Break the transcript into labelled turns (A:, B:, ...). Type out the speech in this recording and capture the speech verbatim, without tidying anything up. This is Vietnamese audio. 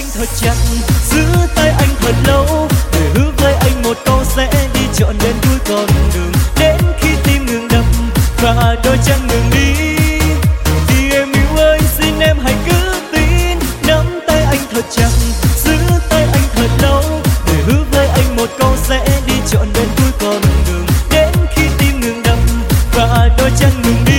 A: anh thật chặt, giữ tay anh thật lâu, để hứa với anh một câu sẽ đi trọn đến cuối con đường. Đến khi tim ngừng đập và đôi chân ngừng đi, thì em yêu ơi xin em hãy cứ tin. Nắm tay anh thật chặt, giữ tay anh thật lâu, để hứa với anh một câu sẽ đi trọn đến cuối con đường. Đến khi tim ngừng đập và đôi chân ngừng đi,